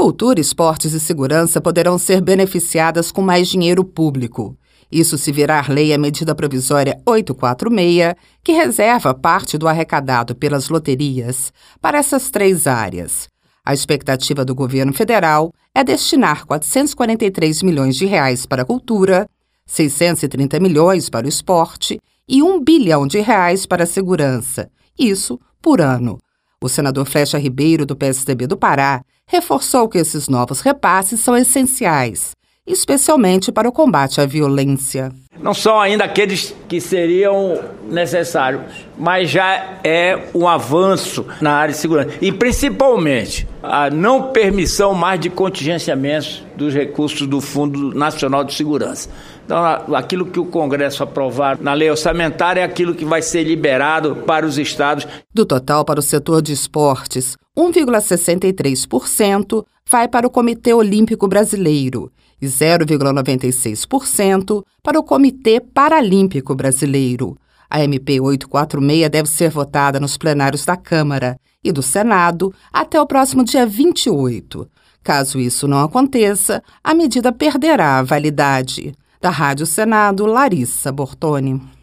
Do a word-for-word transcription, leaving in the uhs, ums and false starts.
Cultura, esportes e segurança poderão ser beneficiadas com mais dinheiro público. Isso se virar lei a medida provisória oitocentos e quarenta e seis, que reserva parte do arrecadado pelas loterias para essas três áreas. A expectativa do governo federal é destinar quatrocentos e quarenta e três milhões de reais para a cultura, seiscentos e trinta milhões para o esporte e um bilhão de reais para a segurança. Isso por ano. O senador Flecha Ribeiro, do P S D B do Pará, reforçou que esses novos repasses são essenciais, especialmente para o combate à violência. Não são ainda aqueles que seriam necessários, mas já é um avanço na área de segurança. E, principalmente, a não permissão mais de contingenciamentos dos recursos do Fundo Nacional de Segurança. Então, aquilo que o Congresso aprovar na lei orçamentária é aquilo que vai ser liberado para os estados. Do total para o setor de esportes, um vírgula sessenta e três por cento vai para o Comitê Olímpico Brasileiro e zero vírgula noventa e seis por cento para o Comitê Paralímpico Brasileiro. A M P oitocentos e quarenta e seis deve ser votada nos plenários da Câmara e do Senado até o próximo dia vinte e oito. Caso isso não aconteça, a medida perderá a validade. Da Rádio Senado, Larissa Bortoni.